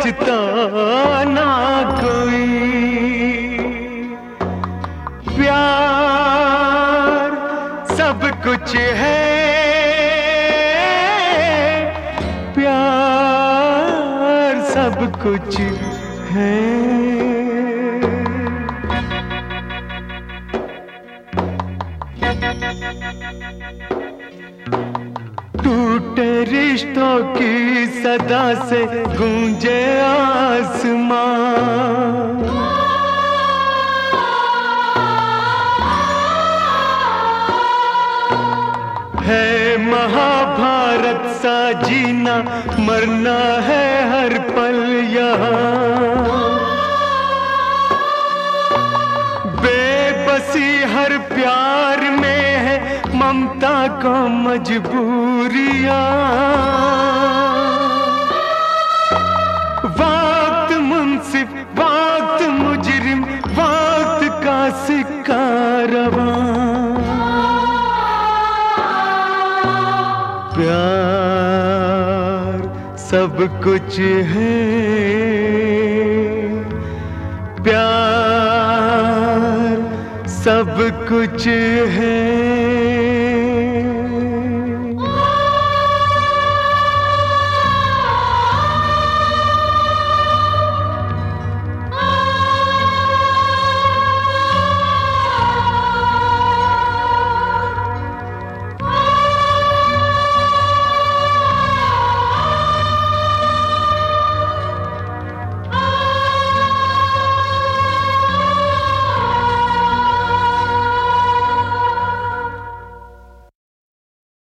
बचता ना कोई। प्यार सब कुछ है, प्यार सब कुछ है। टूटे रिश्तों की सदा से गूंजे आसमां। है महाभारत सा जीना, मरना है हर पल यहाँ। बेबसी हर प्यार में है, ममता को मजबूरियां। वक्त मुंसिफ, वक्त मुजरिम, वक्त का सिक्का रवां। प्यार सब कुछ है, प्यार सब कुछ है।